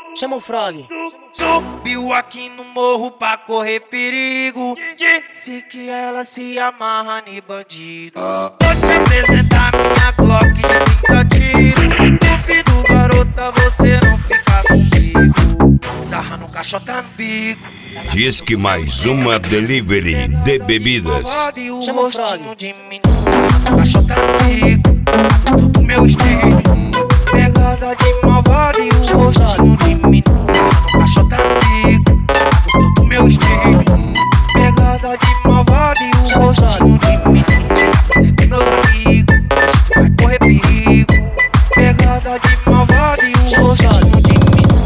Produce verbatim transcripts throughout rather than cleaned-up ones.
Chama o Frog. Subiu aqui no morro pra correr perigo. Disse que ela se amarra em bandido. Vou te apresentar minha Glock de trinta tiros. Duvido, garota, você não fica comigo. Sarra no caixota no bico. Diz que mais uma delivery de bebidas. Chama o Frog. Sarra no caixota no bico. Gosto do meu estilo. Pegada de malvado e o rostinho de menino. Caixota no bico, gosto do meu estilo. Pegada de malvado e o rostinho de menino. Você tem meus amigos, vai correr perigo. Pegada de malvado e o rostinho de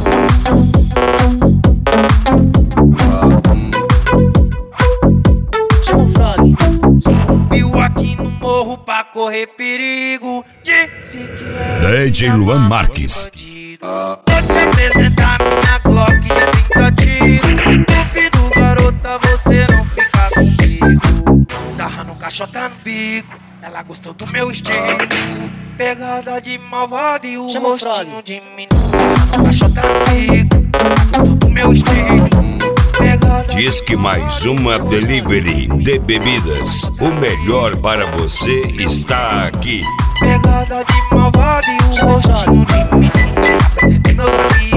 menino. Chama o Frog. Subiu aqui no morro pra correr perigo. Disse que ela D J Luan Marques. Vou te apresentar minha Glock de trinta tiros. Duvido, garota, você não fica comigo. Sarra no caixota no bico. Ela gostou do meu estilo. Pegada de malvado e o Chama o rostinho Frog. de menino. Sarra no caixota no bico. Gostou do meu estilo. Pegada Diz que mais uma delivery de bebidas. O melhor para você está aqui. Pegada de malvado e o rostinho de menino. Apresentei meus amigos.